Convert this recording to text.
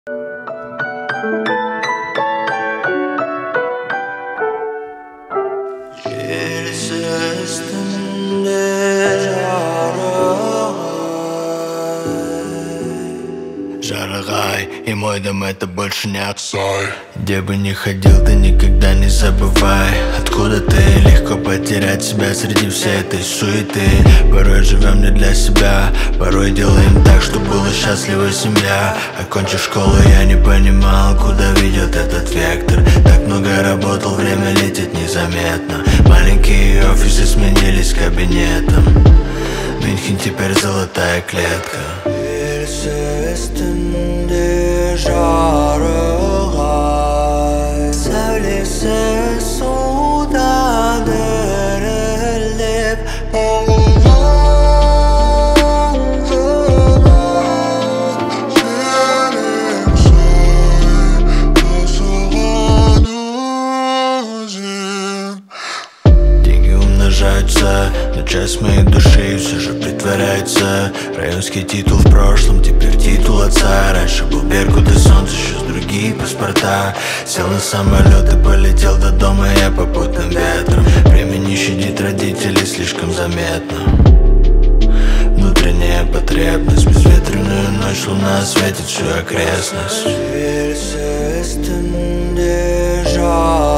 Жаргай, и мой дом это больше не Аксай. Где бы ни ходил, ты никогда не забывай, откуда ты. Легко потерять себя среди всей этой суеты. Порой живем не для себя, порой делаем так, чтобы была счастлива семья. Окончив школу, я не понимал, куда ведет этот вектор. Так много работал, время летит незаметно. Маленькие офисы сменились кабинетом. Мюнхен теперь золотая клетка. Üstünde жаргай, сәулесі суда дірілдеп. Деньги умножаются, но часть моей души все же притворяется. Районский титул в прошлом, теперь титул отца. Раньше был Беркут и солнце, сейчас другие паспорта. Сел на самолет и полетел до дома я попутным ветром. Время не щадит родителей слишком заметно. Внутренняя потребность, безветренную ночь луна осветит всю окрестность. Üstünde жаргай.